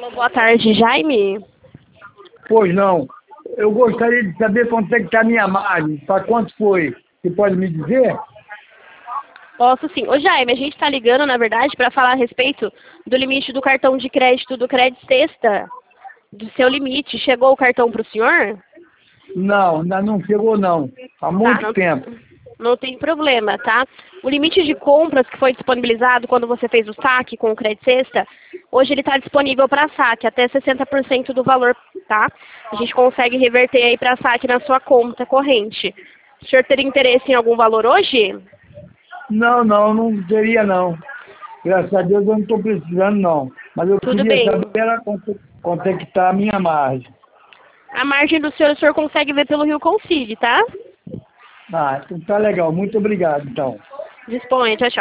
Boa tarde, Jaime. Pois não. Eu gostaria de saber quanto é que está a minha margem. Para quanto foi? Você pode me dizer? Posso sim. Ô Jaime, a gente está ligando, na verdade, para falar a respeito do limite do cartão de crédito do Crédito Sexta, do seu limite. Chegou o cartão para o senhor? Não, ainda não chegou não. Há muito não, tempo. Não tem problema, tá? O limite de compras que foi disponibilizado quando você fez o saque com o Crédito Sexta, hoje ele está disponível para saque, até 60% do valor, tá? A gente consegue reverter aí para saque na sua conta corrente. O senhor teria interesse em algum valor hoje? Não teria não. Graças a Deus eu não estou precisando não. Mas eu Tudo queria bem. saber quanto é que está a minha margem. A margem do senhor, o senhor consegue ver pelo Rio Concide, tá? Ah, então tá legal. Muito obrigado, então. Disponha, tchau, tchau.